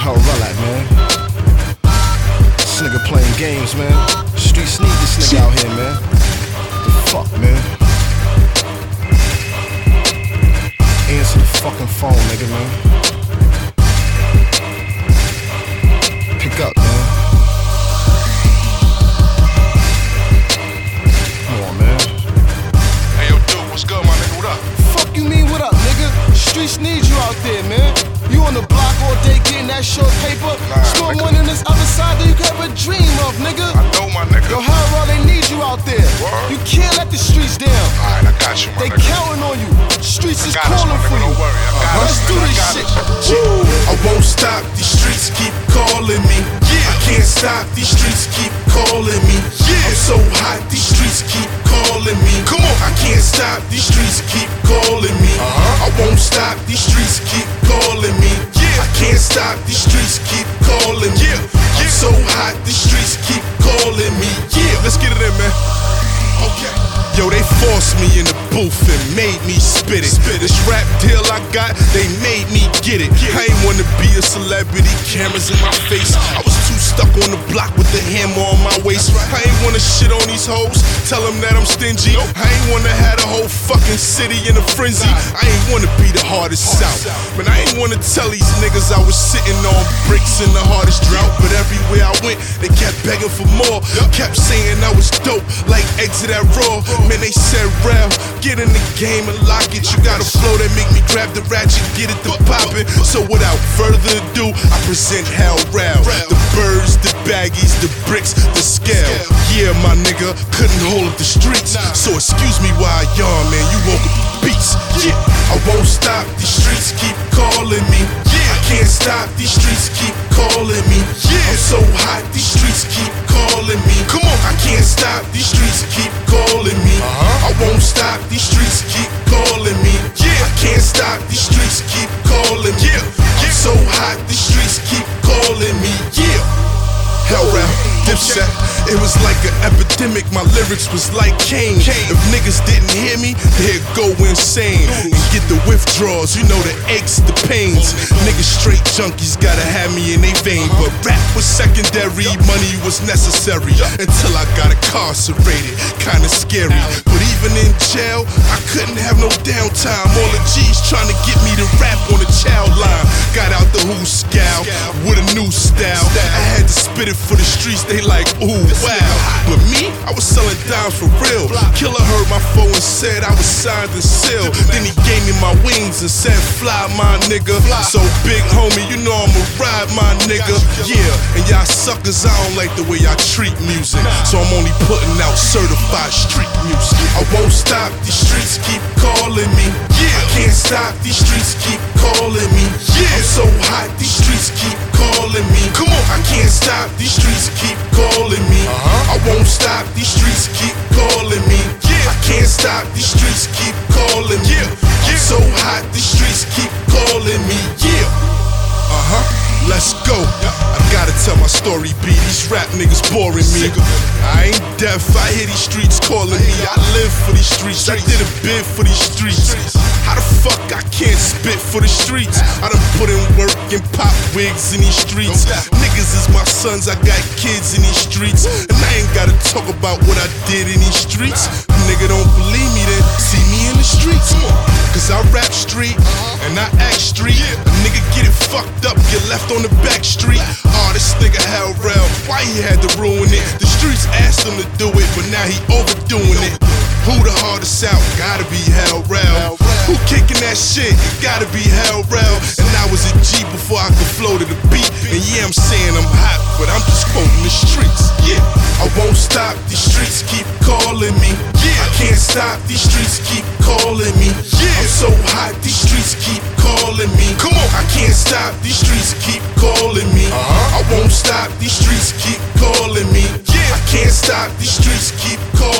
How relax, man. This nigga playing games, man. Streets need this nigga out here, man. The fuck, man. Answer the fucking phone, nigga, man. Pick up, man. Come on, man. Hey, yo, dude, what's good, my nigga? What up? Fuck you mean, what up, nigga? Streets need you out there, man. You on the block all day getting that short paper. Store money on this other side that you could ever dream of, nigga. I know, my nigga. Yo, how raw they need you out there. Word. You can't let the streets down. Alright, I got you, my They nigga. counting on you. Streets is I got us, calling my for nigga. you. Don't worry, I got us, Let's do man. I this got shit. us. Woo. I won't stop, these streets keep calling me. I can't stop, these streets keep calling me. I'm so hot, these streets keep calling me. Come on. I can't stop, these streets keep calling me. I won't stop, these streets keep calling me. I can't stop, these streets keep calling me. I'm so hot, these streets keep calling me. Let's get it in, man. Okay. Yo, they forced me in the booth and made me spit it. This rap deal I got, they made me get it. I ain't wanna be a celebrity, cameras in my face. I was too stuck on the block with the hammer on my waist. I ain't wanna shit on these hoes, tell them that I'm stingy. I ain't wanna have the whole fucking city in a frenzy. I ain't wanna be the hardest out. Man, I ain't wanna tell these niggas I was sitting on bricks in the hardest drought. But everywhere I went, they kept begging for more. Kept saying I was dope, like Exit at Raw. Man, they said, Rel, get in the game and lock it. You got a flow that make me grab the ratchet, get it to poppin'. So without further ado, I present Hell Rel. The birds, the baggies, the bricks, the scale. Yeah, my nigga, couldn't hold up the streets. So excuse me while I yawn, man, you woke up the beats. Yeah, I won't stop, these streets keep calling me. I can't stop, these streets keep calling me. I'm so hot, these streets keep calling me. Come on. I can't stop, these streets keep calling me. I won't stop, these streets keep calling me. I can't stop, these streets keep calling me. I'm so hot, these streets keep calling me. Hell Rel, Dipset. It was like an epidemic, my lyrics was like Kane. If niggas didn't hear me, they'd go insane and get the withdrawals, you know, the aches, the pains. Niggas straight junkies gotta have me in they vein. But rap was secondary, money was necessary. Until I got incarcerated, kinda scary. But even in jail, I couldn't have no downtime. All the G's trying to get me to rap on the child line. Got out the Who scowl with a new style. I had to spit it for the streets, they like, ooh, wow. But me, I was selling dimes for real. Killer heard my phone and said I was signed and sealed. Then he gave me my wings and said, fly, my nigga. So big homie, you know I'ma ride, my nigga. Yeah, and y'all suckers, I don't like the way y'all treat music. So I'm only putting out certified street music. I won't stop, these streets keep calling me. I can't stop, these streets keep calling me. I'm so hot, these streets keep calling me. Come on. I can't stop, these streets keep calling me. I won't stop, these streets keep calling me. I can't stop, these streets keep calling me. I'm so hot, these streets keep calling me. Let's go. I gotta tell my story, B. These rap niggas boring me. I ain't deaf, I hear these streets calling me. I live for these streets, I did a bid for these streets. How the fuck I can't spit for the streets? I done put in work and pop wigs in these streets. Niggas is my sons, I got kids in these streets. And I ain't gotta talk about what I did in these streets. Nigga don't believe me, then see me in the streets. Cause I rap street and I act street. A nigga get it fucked up, get left on the back street. Oh, this nigga Hell Rel, why he had to ruin it? The streets asked him to do it, but now he overdoing it. Who the hardest out? Gotta be Hell Rel. Who kicking that shit? Gotta be Hell Rel. And I was a G before I could flow to the beat. And yeah, I'm saying I'm hot, but I'm just quoting the streets. I won't stop, these streets keep calling me. I can't stop, these streets keep calling me. I'm so hot, these streets keep calling me. Come on. I can't stop, these streets keep calling me. I won't stop, these streets keep calling me. I can't stop, these streets keep calling me.